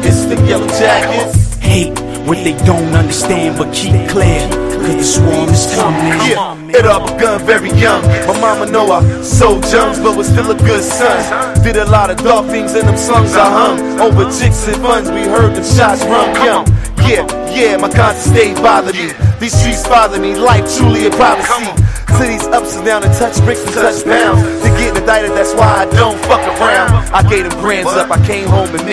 It's the Yellow Jackets. Hate what they don't understand, but keep clear, cause the swarm is coming. Yeah, hit up a gun very young. My mama know I sold junks, but was still a good son. Did a lot of dark things in them songs I hung. Over chicks and funds, we heard them shots run young. Yeah, my conscience stayed bothering me. These streets bother me, life truly a privacy. To these ups and downs and touch bricks and touch pounds. To get indicted, that's why I don't fuck around. I gave them grands up, I came home and